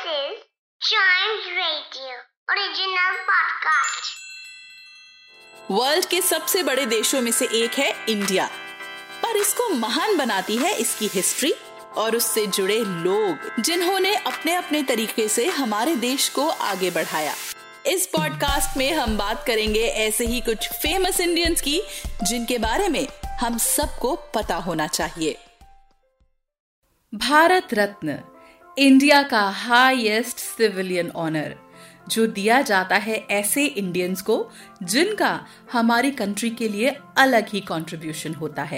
is Chimes Radio original podcast. World के सबसे बड़े देशों में से एक है इंडिया, पर इसको महान बनाती है इसकी हिस्ट्री और उससे जुड़े लोग, जिन्होंने अपने अपने तरीके से हमारे देश को आगे बढ़ाया। इस पॉडकास्ट में हम बात करेंगे ऐसे ही कुछ फेमस इंडियंस की, जिनके बारे में हम सबको पता होना चाहिए। भारत रत्न इंडिया का हाईएस्ट सिविलियन ऑनर, जो दिया जाता है ऐसे इंडियंस को जिनका हमारी कंट्री के लिए अलग ही कंट्रीब्यूशन होता है।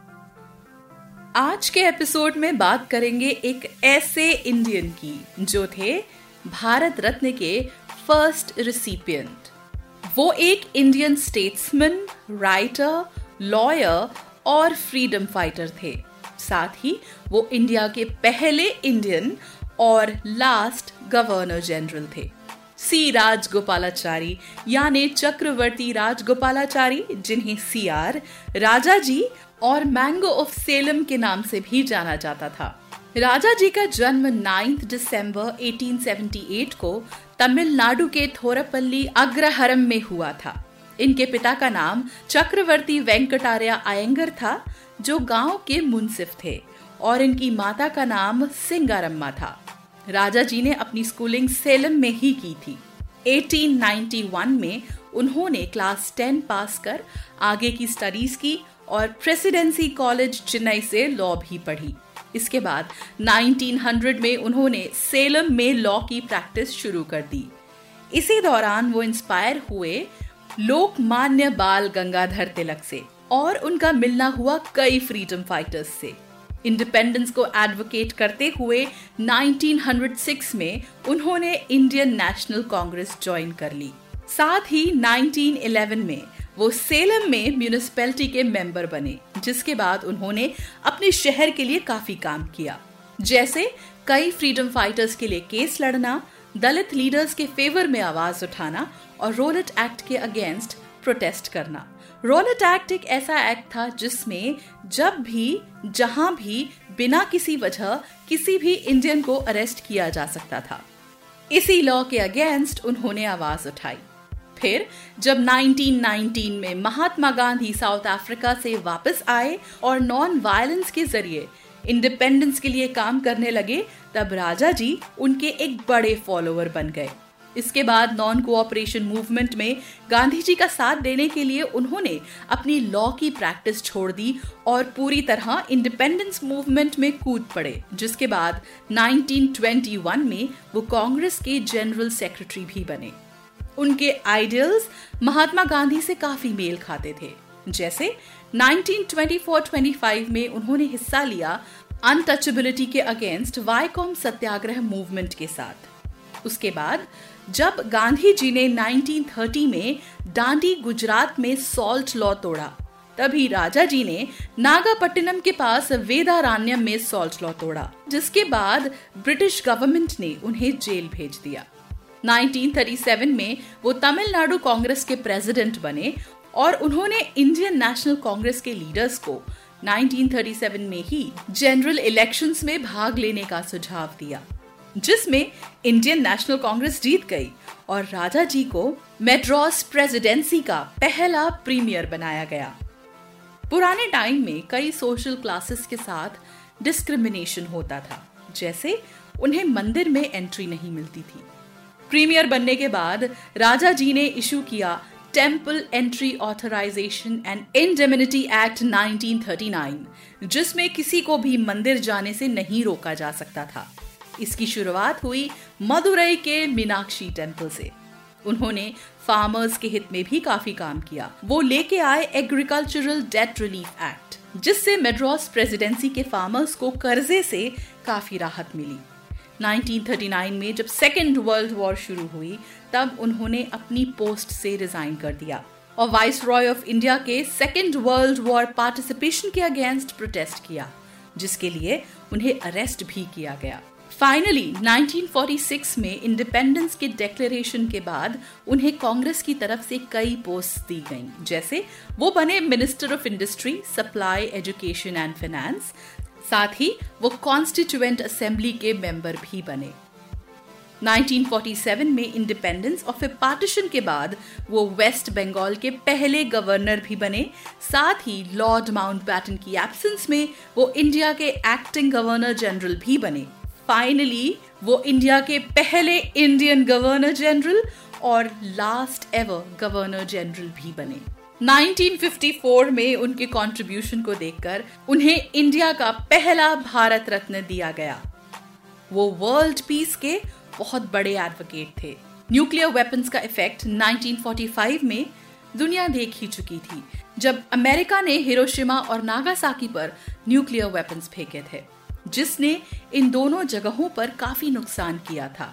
आज के एपिसोड में बात करेंगे एक ऐसे इंडियन की जो थे भारत रत्न के फर्स्ट रिसिपिएंट। वो एक इंडियन स्टेट्समैन, राइटर, लॉयर और फ्रीडम फाइटर थे। साथ ही वो इंडिया के पहले इंडियन और लास्ट गवर्नर जनरल थे। सी राजगोपालाचारी यानी चक्रवर्ती राजगोपालाचारी, जिन्हें सीआर, राजा जी और मैंगो ऑफ सेलम के नाम से भी जाना जाता था। राजा जी का जन्म 9 दिसंबर 1878 को तमिलनाडु के थोरपल्ली अग्रहारम में हुआ था। इनके पिता का नाम चक्रवर्ती वेंकटार्या अयंगर था, जो गांव के मुंसिफ थे, और इनकी माता का नाम सिंगारम्मा था। राजा जी ने अपनी स्कूलिंग सेलम में ही की थी। 1891 में उन्होंने क्लास 10 पास कर आगे की स्टडीज की और प्रेसिडेंसी कॉलेज चेन्नई से लॉ भी पढ़ी। इसके बाद 1900 में उन्होंने सेलम में लॉ की प्रैक्टिस शुरू कर दी। इसी दौरान वो इंस्पायर हुए लोकमान्य बाल गंगाधर तिलक से, और उनका मिलना हुआ कई फ्रीडम फाइटर्स से। इंडिपेंडेंस को एडवोकेट करते हुए 1906 में उन्होंने इंडियन नेशनल कांग्रेस ज्वाइन कर ली। साथ ही 1911 में वो सेलम में म्यूनिसिपैलिटी के मेंबर बने, जिसके बाद उन्होंने अपने शहर के लिए काफी काम किया, जैसे कई फ्रीडम फाइटर्स के लिए केस लड़ना, दलित लीडर्स के फेवर में आवाज उठाना और रोलेट एक्ट के अगेंस्ट प्रोटेस्ट करना। रोलेट एक्ट एक ऐसा एक्ट था जिसमें जब भी, जहां भी, बिना किसी वजह किसी भी इंडियन को अरेस्ट किया जा सकता था। इसी लॉ के अगेंस्ट उन्होंने आवाज उठाई। फिर जब 1919 में महात्मा गांधी साउथ अफ्रीका से वापस आए और नॉन वायलेंस के जरिए इंडिपेंडेंस के लिए काम करने लगे, तब राजा जी उनके एक बड़े फॉलोअर बन गए। इसके बाद नॉन कोऑपरेशन मूवमेंट में गांधी जी का साथ देने के लिए उन्होंने अपनी लॉ की प्रैक्टिस छोड़ दी और पूरी तरह इंडिपेंडेंस मूवमेंट में कूद पड़े, जिसके बाद 1921 में वो कांग्रेस के जनरल सेक्रेटरी भी बने। उनके आइडियल्स महात्मा गांधी से काफी मेल खाते थे, जैसे 1924-25 में उन्होंने हिस्सा लिया अनटचेबिलिटी के अगेंस्ट वाईकॉम सत्याग्रह मूवमेंट के साथ। उसके बाद जब गांधी जी ने 1930 में डांडी गुजरात में सॉल्ट लॉ तोड़ा, तभी राजा जी ने नागापट्टिनम के पास वेदारण्यम में सॉल्ट लॉ तोड़ा, जिसके बाद ब्रिटिश गवर्नमेंट ने उन्हें जेल भेज दिया। 1937 में वो तमिलनाडु कांग्रेस के प्रेसिडेंट बने और उन्होंने इंडियन नेशनल कांग्रेस के लीडर्स को 1937 में ही जनरल इलेक्शंस में भाग लेने का सुझाव दिया, जिसमें इंडियन नेशनल कांग्रेस जीत गई और राजा जी को मैड्रास प्रेसिडेंसी का पहला प्रीमियर बनाया गया। पुराने टाइम में कई सोशल क्लासेस के साथ डिस्क्रिमिनेशन होता था, जैसे उन्हें मंदिर में एंट्री नहीं मिलती थी। प्रीमियर बनने के बाद राजा जी ने इशू किया temple entry authorization and indemnity act 1939, जिसमें किसी को भी मंदिर जाने से नहीं रोका जा सकता था। इसकी शुरुआत हुई मदुरई के मीनाक्षी टेम्पल से। उन्होंने फार्मर्स के हित में भी काफी काम किया। वो लेके आए एग्रीकल्चरल डेट रिलीफ एक्ट, जिससे मैड्रास प्रेसिडेंसी के फार्मर्स को कर्जे से काफी राहत मिली। 1939 में जब सेकेंड वर्ल्ड वॉर शुरू हुई, तब उन्होंने अपनी पोस्ट से रिजाइन कर दिया और वाइस रॉय ऑफ इंडिया के सेकेंड वर्ल्ड वॉर पार्टिसिपेशन के अगेंस्ट प्रोटेस्ट किया, जिसके लिए उन्हें अरेस्ट भी किया गया। फाइनली 1946 में इंडिपेंडेंस के डिक्लेरेशन के बाद उन्हें कांग्रेस की तरफ से कई पोस्ट दी गईं, जैसे वो बने minister of industry, supply, education and finance. साथ ही वो कॉन्स्टिट्यूएंट असेंबली के मेंबर भी बने। 1947 में इंडिपेंडेंस और फिर पार्टीशन के बाद वो वेस्ट बंगाल के पहले गवर्नर भी बने। साथ ही लॉर्ड माउंटबैटन की एब्सेंस में वो इंडिया के एक्टिंग गवर्नर जनरल भी बने। फाइनली वो इंडिया के पहले इंडियन गवर्नर जनरल और लास्ट एवर गवर्नर जनरल भी बने। 1954 में उनके कंट्रीब्यूशन को देखकर उन्हें इंडिया का पहला भारत रत्न दिया गया। वो वर्ल्ड पीस के बहुत बड़े एडवोकेट थे। न्यूक्लियर वेपन्स का इफेक्ट 1945 में दुनिया देख ही चुकी थी, जब अमेरिका ने हिरोशिमा और नागासाकी पर न्यूक्लियर वेपन्स फेंके थे, जिसने इन दोनों जगहों पर काफी नुकसान किया था।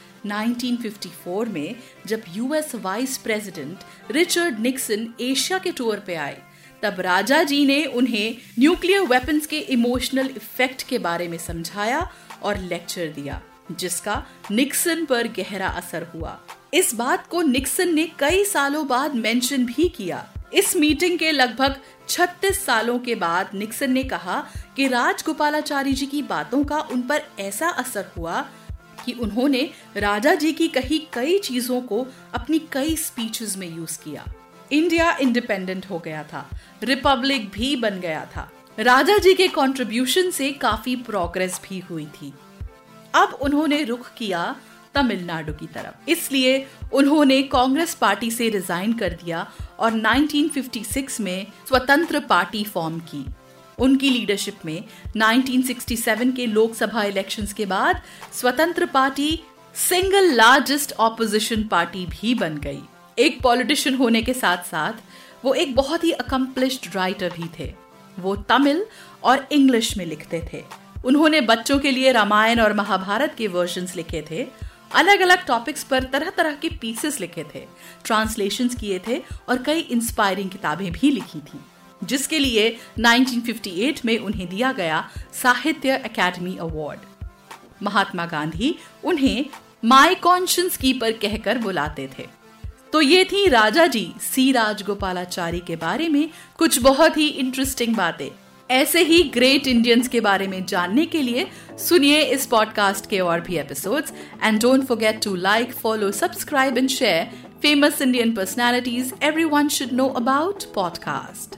1954 में जब US vice president Richard Nixon Asia के टूर पे आए, तब राजा जी ने उन्हें न्यूक्लियर वेपन्स के इमोशनल इफेक्ट के बारे में समझाया और लेक्चर दिया, जिसका निक्सन पर गहरा असर हुआ। इस बात को निक्सन ने कई सालों बाद मेंशन भी किया। इस मीटिंग के लगभग 36 सालों के बाद निक्सन ने कहा कि राजगोपालाचारी जी की बातों का उन पर ऐसा असर हुआ कि उन्होंने राजा जी की कही कई चीजों को अपनी कई स्पीचेस में यूज किया। इंडिया इंडिपेंडेंट हो गया था, रिपब्लिक भी बन गया था। राजा जी के कंट्रीब्यूशन से काफी प्रोग्रेस भी हुई थी। अब उन्होंने रुख किया तमिलनाडु की तरफ, इसलिए उन्होंने कांग्रेस पार्टी से रिजाइन कर दिया और 1956 में स्वतंत्र पार्टी फॉर्म की। उनकी लीडरशिप में 1967 के लोकसभा इलेक्शंस के बाद Swatantra party single largest opposition party भी बन गई। एक पॉलिटिशियन होने के साथ साथ वो एक बहुत ही अकम्प्लिश्ड राइटर भी थे। वो तमिल और इंग्लिश में लिखते थे। उन्होंने बच्चों के लिए रामायण और महाभारत के वर्जन्स लिखे थे। अलग अलग टॉपिक्स पर तरह तरह के पीसेस लिखे थे, ट्रांसलेशंस किए थे और कई इंस्पायरिंग किताबें भी लिखी थी, जिसके लिए 1958 में उन्हें दिया गया साहित्य अकादमी अवार्ड। महात्मा गांधी उन्हें माय कॉन्शियंस कीपर कहकर बुलाते थे। तो ये थी राजा जी सी राजगोपालाचारी के बारे में कुछ बहुत ही इंटरेस्टिंग बातें। ऐसे ही ग्रेट इंडियंस के बारे में जानने के लिए सुनिए इस पॉडकास्ट के और भी episodes and don't forget to like, follow, subscribe and share famous Indian personalities everyone should know about podcast.